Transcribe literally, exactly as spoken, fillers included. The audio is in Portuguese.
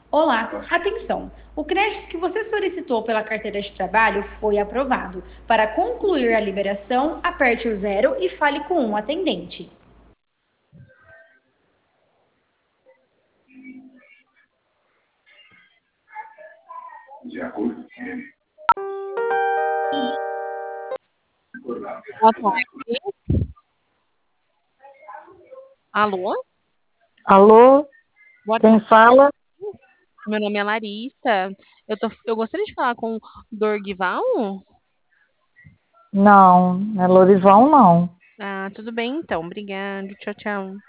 Olá, atenção! O crédito que você solicitou pela carteira de trabalho foi aprovado. Para concluir a liberação, aperte o zero e fale com um atendente. Boa tarde. Alô? Alô, Boa quem tarde. fala? Meu nome é Larissa. Eu, tô, eu gostaria de falar com o Dorgival. Não, não é Lorival, não. Ah, tudo bem então. Obrigada. Tchau, tchau.